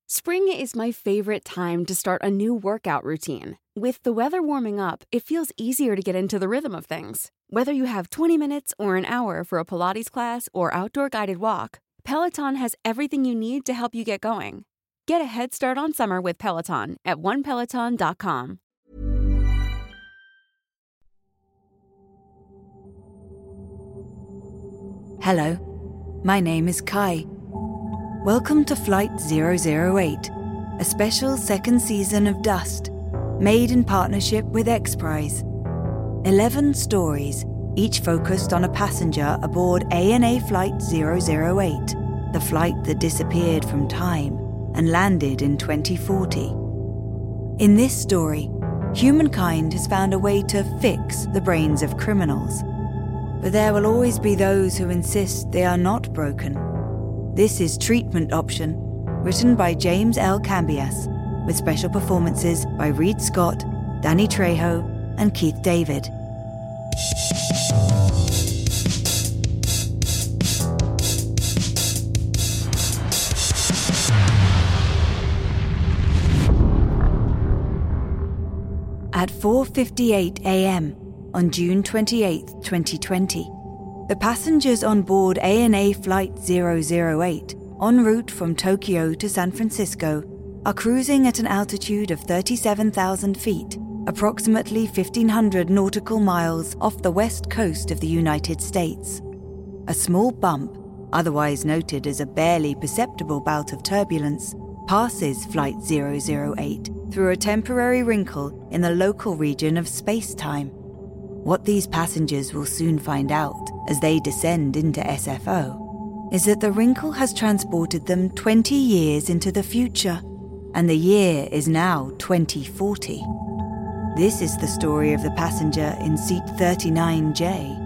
Spring is my favorite time to start a new workout routine. With the weather warming up, it feels easier to get into the rhythm of things. Whether you have 20 minutes or an hour for a Pilates class or outdoor guided walk, Peloton has everything you need to help you get going. Get a head start on summer with Peloton at onepeloton.com. Hello, my name is Kai. Welcome to Flight 008, a special second season of Dust, made in partnership with X Prize. 11 stories, each focused on a passenger aboard ANA Flight 008, the flight that disappeared from time and landed in 2040. In this story, humankind has found a way to fix the brains of criminals. But there will always be those who insist they are not broken. This is Treatment Option, written by James L. Cambias, with special performances by Reed Scott, Danny Trejo, and Keith David. At 4:58 a.m. on June 28, 2020, the passengers on board ANA Flight 008, en route from Tokyo to San Francisco, are cruising at an altitude of 37,000 feet, approximately 1,500 nautical miles off the west coast of the United States. A small bump, otherwise noted as a barely perceptible bout of turbulence, passes Flight 008 through a temporary wrinkle in the local region of space-time. What these passengers will soon find out as they descend into SFO is that the wrinkle has transported them 20 years into the future, and the year is now 2040. This is the story of the passenger in seat 39J.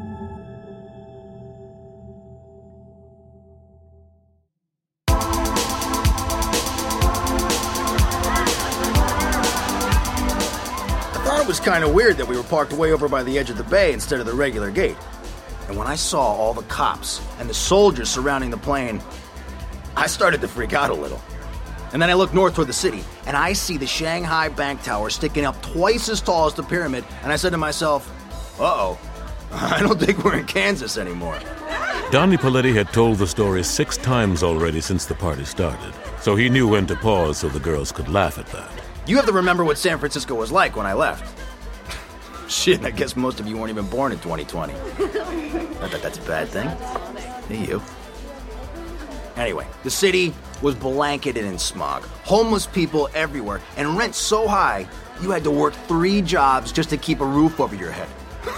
It was kind of weird that we were parked way over by the edge of the bay instead of the regular gate. And when I saw all the cops and the soldiers surrounding the plane, I started to freak out a little. And then I looked north toward the city, and I see the Shanghai Bank Tower sticking up twice as tall as the pyramid, and I said to myself, uh-oh, I don't think we're in Kansas anymore. Donnie Paletti had told the story 6 times already since the party started, so he knew when to pause so the girls could laugh at that. You have to remember what San Francisco was like when I left. Shit, I guess most of you weren't even born in 2020. Not that that's a bad thing. Hey, you. Anyway, the city was blanketed in smog. Homeless people everywhere, and rent so high, you had to work 3 jobs just to keep a roof over your head.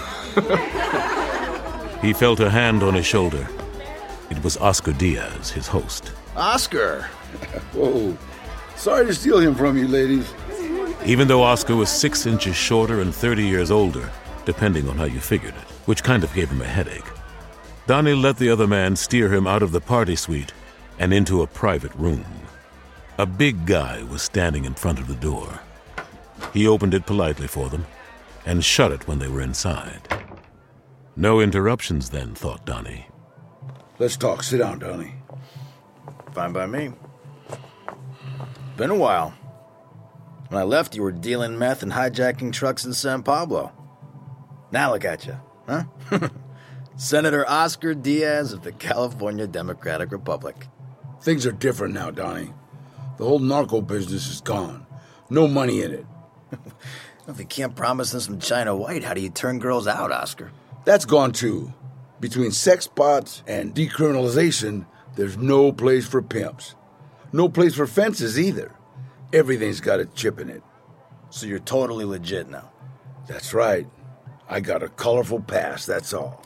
He felt a hand on his shoulder. It was Oscar Diaz, his host. Oscar! Whoa. Sorry to steal him from you, ladies. Even though Oscar was 6 inches shorter and 30 years older, depending on how you figured it, which kind of gave him a headache, Donnie let the other man steer him out of the party suite and into a private room. A big guy was standing in front of the door. He opened it politely for them and shut it when they were inside. No interruptions then, thought Donnie. Let's talk. Sit down, Donnie. Fine by me. Been a while. When I left, you were dealing meth and hijacking trucks in San Pablo. Now look at you, huh? Senator Oscar Diaz of the California Democratic Republic. Things are different now, Donnie. The whole narco business is gone. No money in it. If you can't promise them some China White, how do you turn girls out, Oscar? That's gone too. Between sex pots and decriminalization, there's no place for pimps. No place for fences either. Everything's got a chip in it. So you're totally legit now? That's right. I got a colorful past, that's all.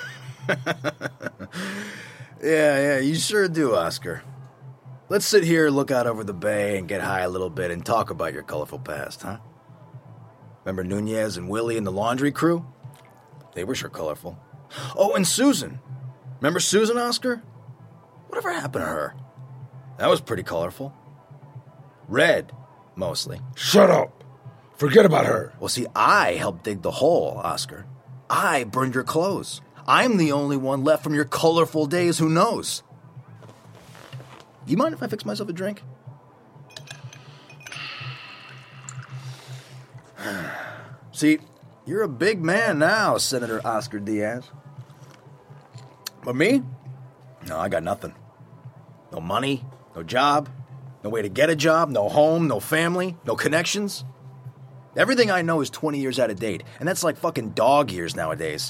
Yeah, you sure do, Oscar. Let's sit here, look out over the bay, and get high a little bit and talk about your colorful past, huh? Remember Nunez and Willie and the laundry crew? They were sure colorful. Oh, and Susan. Remember Susan, Oscar? Whatever happened to her? That was pretty colorful. Red, mostly. Shut up! Forget about her. Well, see, I helped dig the hole, Oscar. I burned your clothes. I'm the only one left from your colorful days, who knows? You mind if I fix myself a drink? See, you're a big man now, Senator Oscar Diaz. But me? No, I got nothing. No money, no job, no way to get a job, no home, no family, no connections. Everything I know is 20 years out of date, and that's like fucking dog years nowadays.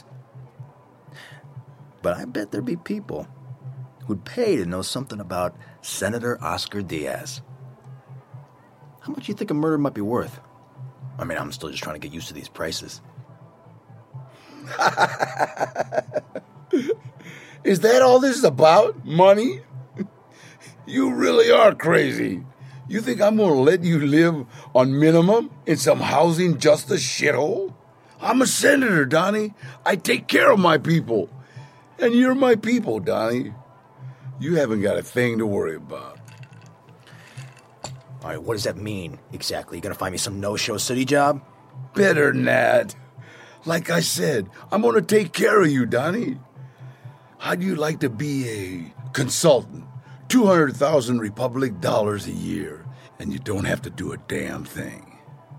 But I bet there'd be people who'd pay to know something about Senator Oscar Diaz. How much do you think a murder might be worth? I mean, I'm still just trying to get used to these prices. Is that all this is about? Money? You really are crazy. You think I'm going to let you live on minimum in some housing justice shithole? I'm a senator, Donnie. I take care of my people. And you're my people, Donnie. You haven't got a thing to worry about. All right, what does that mean exactly? You gonna find me some no-show city job? Better than that. Like I said, I'm going to take care of you, Donnie. How'd you like to be a consultant? 200,000 Republic dollars a year, and you don't have to do a damn thing.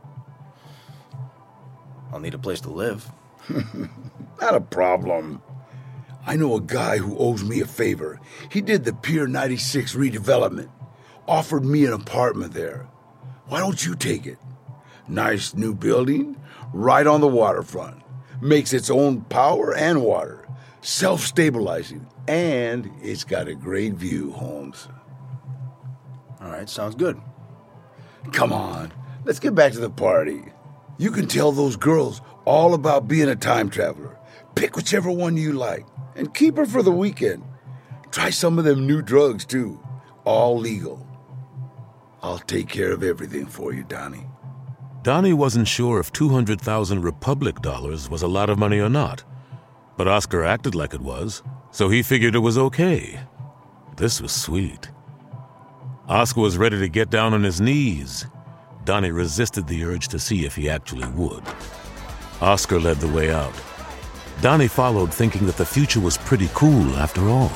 I'll need a place to live. Not a problem. I know a guy who owes me a favor. He did the Pier 96 redevelopment. Offered me an apartment there. Why don't you take it? Nice new building, right on the waterfront. Makes its own power and water. Self-stabilizing. And it's got a great view, Holmes. All right, sounds good. Come on, let's get back to the party. You can tell those girls all about being a time traveler. Pick whichever one you like, and keep her for the weekend. Try some of them new drugs, too. All legal. I'll take care of everything for you, Donnie. Donnie wasn't sure if 200,000 Republic dollars was a lot of money or not, but Oscar acted like it was, so he figured it was okay. This was sweet. Oscar was ready to get down on his knees. Donnie resisted the urge to see if he actually would. Oscar led the way out. Donnie followed, thinking that the future was pretty cool after all.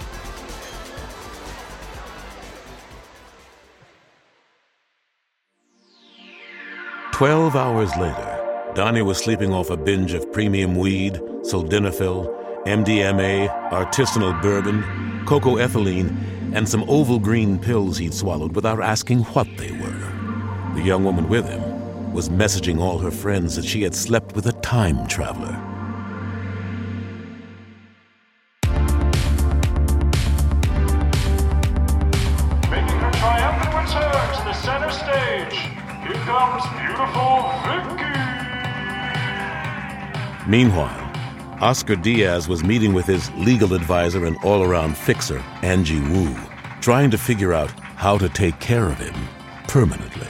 "12 hours later, Donnie was sleeping off a binge of premium weed, sildenafil, MDMA, artisanal bourbon, cocoethylene, and some oval green pills he'd swallowed without asking what they were. The young woman with him was messaging all her friends that she had slept with a time traveler. Making her triumphant return to the center stage, here comes beautiful Vicky. Meanwhile, Oscar Diaz was meeting with his legal advisor and all-around fixer, Angie Wu, trying to figure out how to take care of him permanently.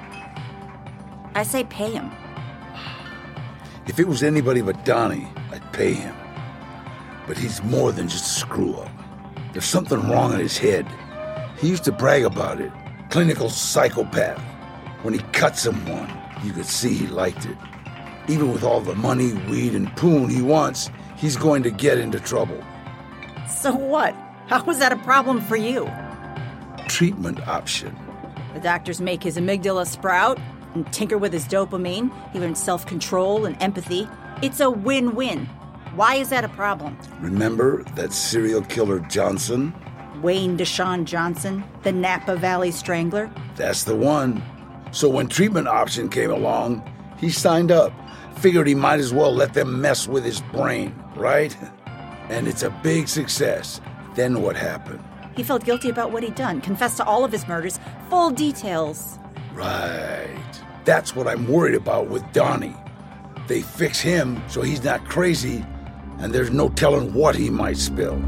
I say pay him. If it was anybody but Donnie, I'd pay him. But he's more than just a screw-up. There's something wrong in his head. He used to brag about it. Clinical psychopath. When he cut someone, you could see he liked it. Even with all the money, weed, and poon he wants, he's going to get into trouble. So what? How was that a problem for you? Treatment option. The doctors make his amygdala sprout and tinker with his dopamine. He learns self-control and empathy. It's a win-win. Why is that a problem? Remember that serial killer Johnson? Wayne Deshaun Johnson, the Napa Valley Strangler? That's the one. So when treatment option came along, he signed up. Figured he might as well let them mess with his brain, right? And it's a big success. Then what happened? He felt guilty about what he'd done, confessed to all of his murders, full details. Right. That's what I'm worried about with Donnie. They fix him so he's not crazy, and there's no telling what he might spill.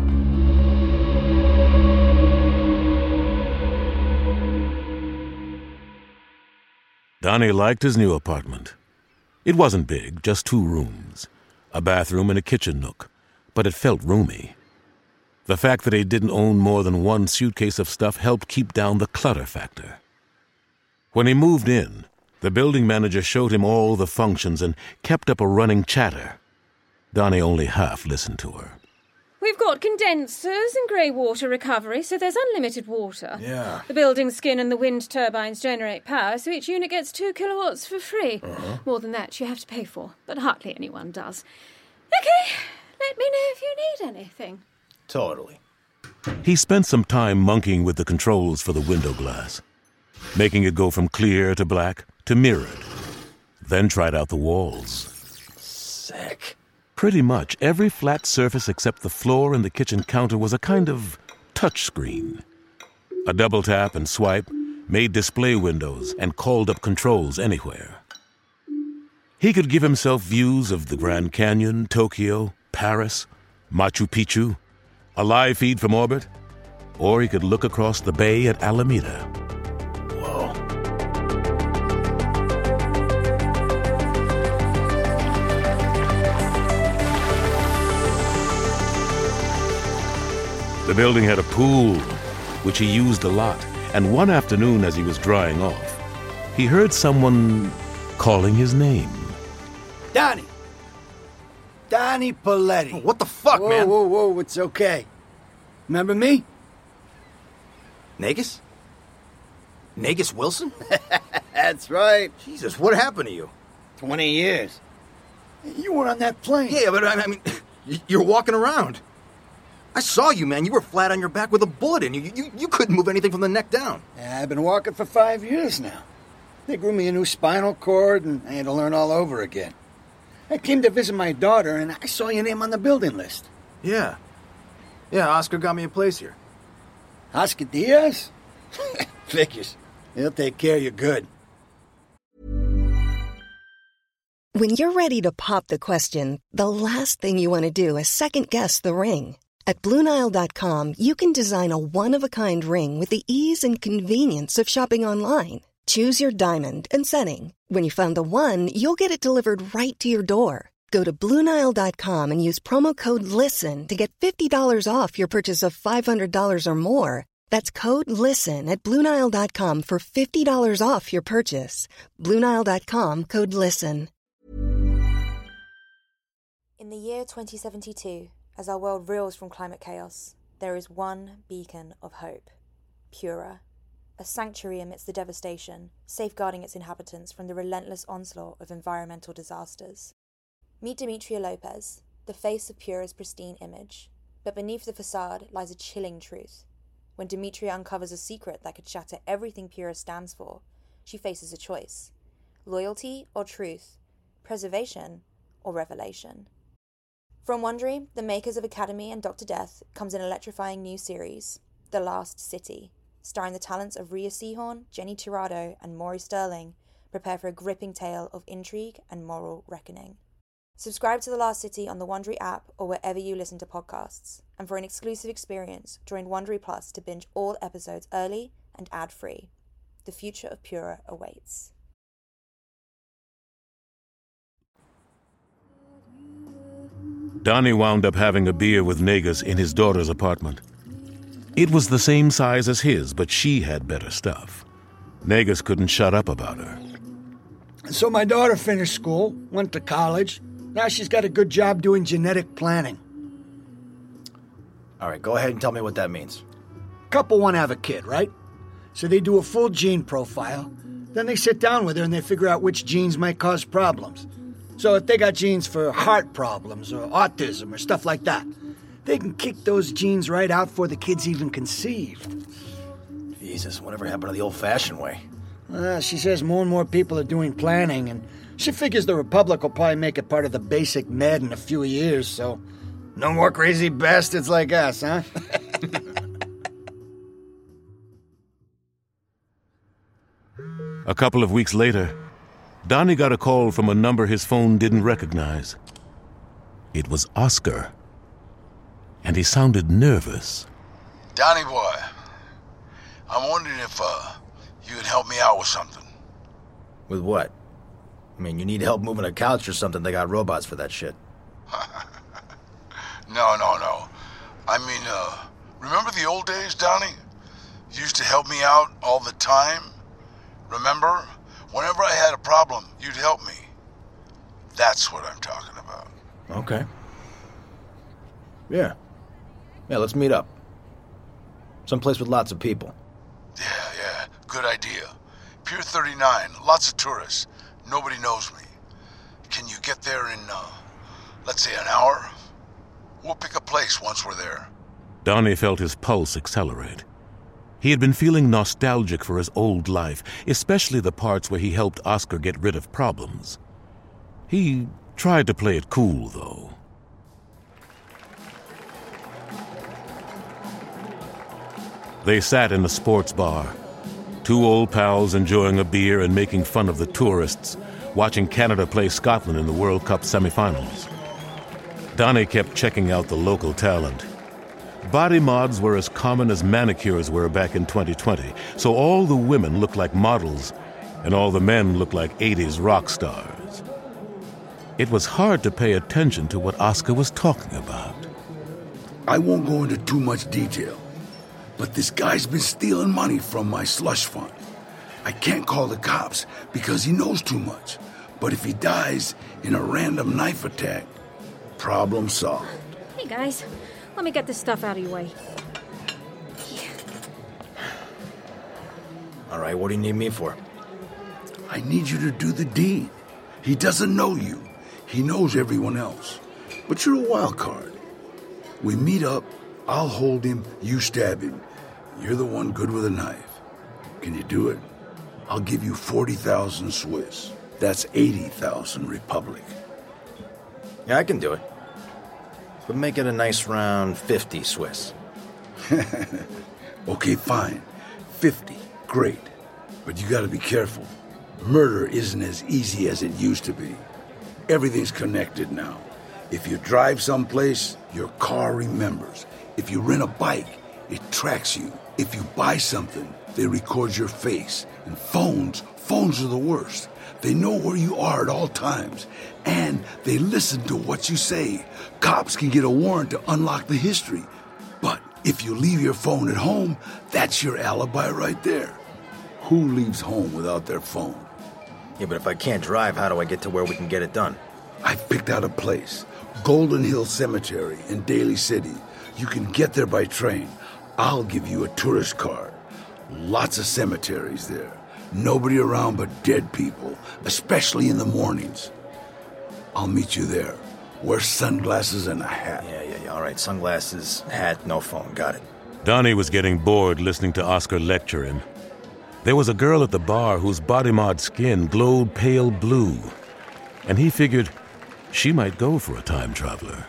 Donnie liked his new apartment. It wasn't big, just 2 rooms, a bathroom and a kitchen nook, but it felt roomy. The fact that he didn't own more than 1 suitcase of stuff helped keep down the clutter factor. When he moved in, the building manager showed him all the functions and kept up a running chatter. Donnie only half listened to her. We we've got condensers and grey water recovery, so there's unlimited water. Yeah. The building skin and the wind turbines generate power, so each unit gets 2 kilowatts for free. More than that you have to pay for, but hardly anyone does. Okay, let me know if you need anything. Totally. He spent some time monkeying with the controls for the window glass, making it go from clear to black to mirrored. Then tried out the walls. Sick. Pretty much every flat surface except the floor and the kitchen counter was a kind of touch screen. A double tap and swipe made display windows and called up controls anywhere. He could give himself views of the Grand Canyon, Tokyo, Paris, Machu Picchu, a live feed from orbit, or he could look across the bay at Alameda. Whoa. The building had a pool, which he used a lot, and one afternoon as he was drying off, he heard someone calling his name. Donnie! Donnie Paletti. Oh, what the fuck, man? Whoa, it's okay. Remember me? Nagus? Nagus Wilson? That's right. Jesus, what happened to you? 20 years. You were on that plane. Yeah, but I mean, you're walking around. I saw you, man. You were flat on your back with a bullet in you. You couldn't move anything from the neck down. Yeah, I've been walking for 5 years now. They grew me a new spinal cord, and I had to learn all over again. I came to visit my daughter, and I saw your name on the building list. Yeah. Yeah, Oscar got me a place here. Oscar Diaz? Figures. He'll take care of you good. When you're ready to pop the question, the last thing you want to do is second-guess the ring. At BlueNile.com, you can design a one-of-a-kind ring with the ease and convenience of shopping online. Choose your diamond and setting. When you find the one, you'll get it delivered right to your door. Go to BlueNile.com and use promo code LISTEN to get $50 off your purchase of $500 or more. That's code LISTEN at BlueNile.com for $50 off your purchase. BlueNile.com, code LISTEN. In the year 2072, as our world reels from climate chaos, there is one beacon of hope. Pura. A sanctuary amidst the devastation, safeguarding its inhabitants from the relentless onslaught of environmental disasters. Meet Demetria Lopez, the face of Pura's pristine image. But beneath the facade lies a chilling truth. When Demetria uncovers a secret that could shatter everything Pura stands for, she faces a choice. Loyalty or truth? Preservation or revelation? From Wondery, the makers of Academy and Dr. Death, comes an electrifying new series, The Last City. Starring the talents of Rhea Seehorn, Jenny Tirado, and Maury Sterling. Prepare for a gripping tale of intrigue and moral reckoning. Subscribe to The Last City on the Wondery app or wherever you listen to podcasts. And for an exclusive experience, join Wondery Plus to binge all episodes early and ad-free. The future of Pura awaits. Donnie wound up having a beer with Nagus in his daughter's apartment. It was the same size as his, but she had better stuff. Nagus couldn't shut up about her. So my daughter finished school, went to college. Now she's got a good job doing genetic planning. All right, go ahead and tell me what that means. Couple want to have a kid, right? So they do a full gene profile. Then they sit down with her and they figure out which genes might cause problems. So if they got genes for heart problems or autism or stuff like that, they can kick those genes right out before the kid's even conceived. Jesus, whatever happened to the old-fashioned way? She says more and more people are doing planning, and she figures the Republic will probably make it part of the basic med in a few years, so no more crazy bastards like us, huh? A couple of weeks later, Donnie got a call from a number his phone didn't recognize. It was Oscar. And he sounded nervous. Donnie boy, I'm wondering if you could help me out with something. With what? I mean, you need help moving a couch or something. They got robots for that shit. No. I mean, remember the old days, Donnie? You used to help me out all the time. Remember? Whenever I had a problem, you'd help me. That's what I'm talking about. Okay. Yeah. Yeah, let's meet up. Someplace with lots of people. Yeah, good idea. Pier 39, lots of tourists. Nobody knows me. Can you get there in, let's say an hour? We'll pick a place once we're there. Donnie felt his pulse accelerate. He had been feeling nostalgic for his old life, especially the parts where he helped Oscar get rid of problems. He tried to play it cool, though. They sat in a sports bar, two old pals enjoying a beer and making fun of the tourists, watching Canada play Scotland in the World Cup semifinals. Donnie kept checking out the local talent. Body mods were as common as manicures were back in 2020, so all the women looked like models, and all the men looked like 80s rock stars. It was hard to pay attention to what Oscar was talking about. I won't go into too much detail, but this guy's been stealing money from my slush fund. I can't call the cops because he knows too much, but if he dies in a random knife attack, problem solved. Hey, guys. Let me get this stuff out of your way. All right, what do you need me for? I need you to do the deed. He doesn't know you. He knows everyone else. But you're a wild card. We meet up, I'll hold him, you stab him. You're the one good with a knife. Can you do it? I'll give you 40,000 Swiss. That's 80,000 Republic. Yeah, I can do it. But make it a nice round 50 Swiss. Okay, fine. 50. Great. But you gotta be careful. Murder isn't as easy as it used to be. Everything's connected now. If you drive someplace, your car remembers. If you rent a bike, it tracks you. If you buy something, they record your face. And phones are the worst. They know where you are at all times. And they listen to what you say. Cops can get a warrant to unlock the history. But if you leave your phone at home, that's your alibi right there. Who leaves home without their phone? Yeah, but if I can't drive, how do I get to where we can get it done? I've picked out a place. Golden Hill Cemetery in Daly City. You can get there by train. I'll give you a tourist card. Lots of cemeteries there. Nobody around but dead people, especially in the mornings. I'll meet you there. Wear sunglasses and a hat. Yeah. All right, sunglasses, hat, no phone. Got it. Donnie was getting bored listening to Oscar lecture him. There was a girl at the bar whose body mod skin glowed pale blue, and he figured she might go for a time traveler.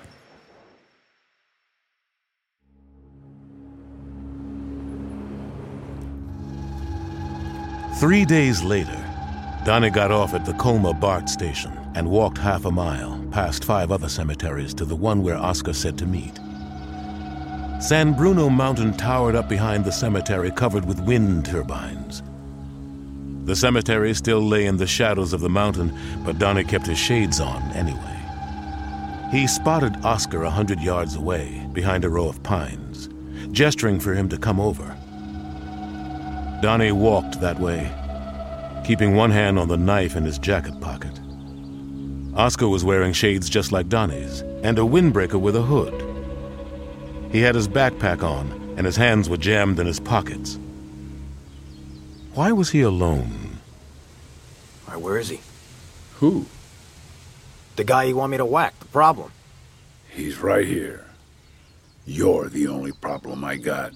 Three days later, Donnie got off at the Colma BART station and walked half a mile past 5 other cemeteries to the one where Oscar said to meet. San Bruno Mountain towered up behind the cemetery covered with wind turbines. The cemetery still lay in the shadows of the mountain, but Donnie kept his shades on anyway. He spotted Oscar 100 yards away, behind a row of pines, gesturing for him to come over. Donnie walked that way, keeping one hand on the knife in his jacket pocket. Oscar was wearing shades just like Donnie's, and a windbreaker with a hood. He had his backpack on, and his hands were jammed in his pockets. Why was he alone? All right, where is he? Who? The guy you want me to whack, the problem. He's right here. You're the only problem I got.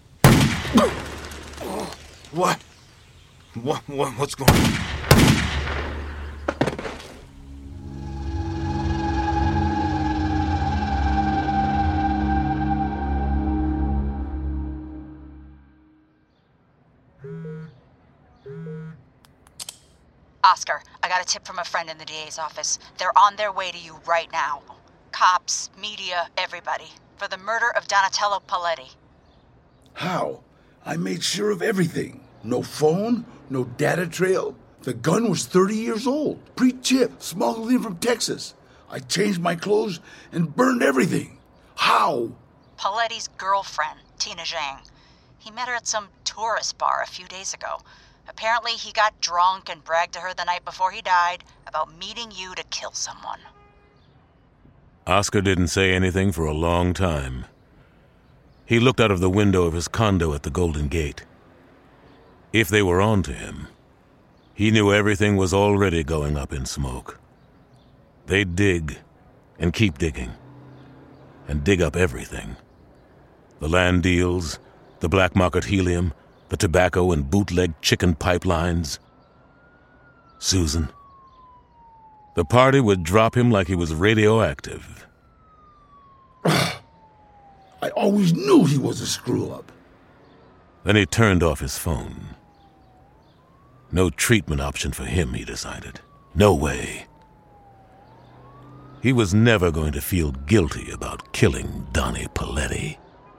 What? What's going on? Oscar, I got a tip from a friend in the DA's office. They're on their way to you right now. Cops, media, everybody. For the murder of Donatello Paletti. How? I made sure of everything. No phone, no data trail. The gun was 30 years old. Pre-chip, smuggled in from Texas. I changed my clothes and burned everything. How? Paletti's girlfriend, Tina Zhang. He met her at some tourist bar a few days ago. Apparently he got drunk and bragged to her the night before he died about meeting you to kill someone. Oscar didn't say anything for a long time. He looked out of the window of his condo at the Golden Gate. If they were on to him, he knew everything was already going up in smoke. They'd dig and keep digging and dig up everything. The land deals, the black market helium, the tobacco and bootleg chicken pipelines. Susan. The party would drop him like he was radioactive. I always knew he was a screw-up. Then he turned off his phone. No treatment option for him, he decided. No way. He was never going to feel guilty about killing Donnie Paletti.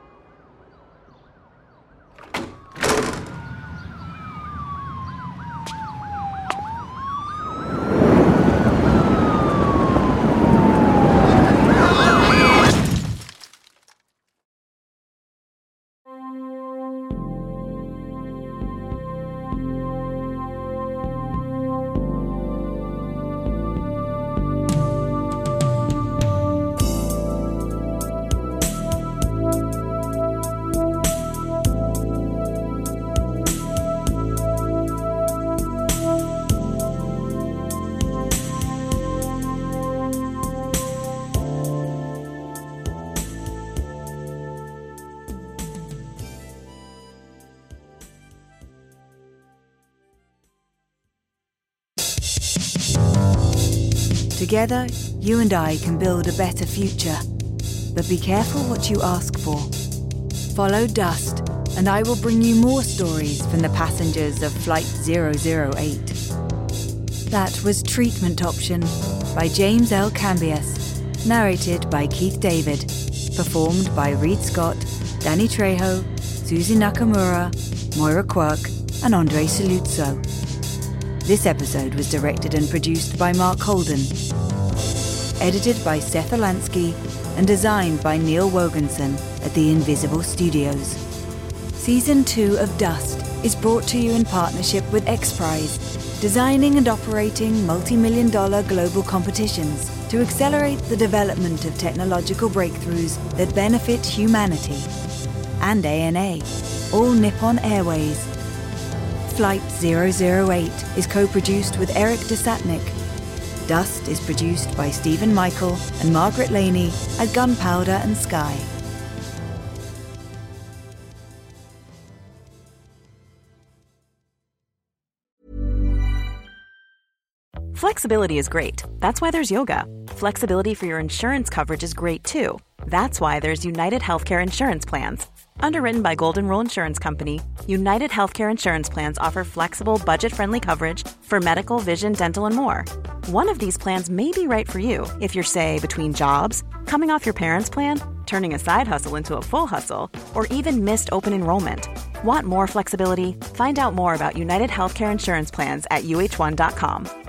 Together, you and I can build a better future. But be careful what you ask for. Follow Dust, and I will bring you more stories from the passengers of Flight 008. That was Treatment Option by James L. Cambias, narrated by Keith David, performed by Reed Scott, Danny Trejo, Susie Nakamura, Moira Quirk, and Andre Saluzzo. This episode was directed and produced by Mark Holden, edited by Seth Olansky, and designed by Neil Woganson at the Invisible Studios. Season 2 of Dust is brought to you in partnership with XPRIZE, designing and operating multi-million-dollar global competitions to accelerate the development of technological breakthroughs that benefit humanity. And ANA, All Nippon Airways. Flight 008 is co-produced with Eric Desatnik. Dust is produced by Stephen Michael and Margaret Laney at Gunpowder and Sky. Flexibility is great. That's why there's yoga. Flexibility for your insurance coverage is great too. That's why there's United Healthcare Insurance Plans. Underwritten by Golden Rule Insurance Company, United Healthcare Insurance Plans offer flexible, budget-friendly coverage for medical, vision, dental, and more. One of these plans may be right for you if you're, say, between jobs, coming off your parents' plan, turning a side hustle into a full hustle, or even missed open enrollment. Want more flexibility? Find out more about United Healthcare Insurance Plans at UH1.com.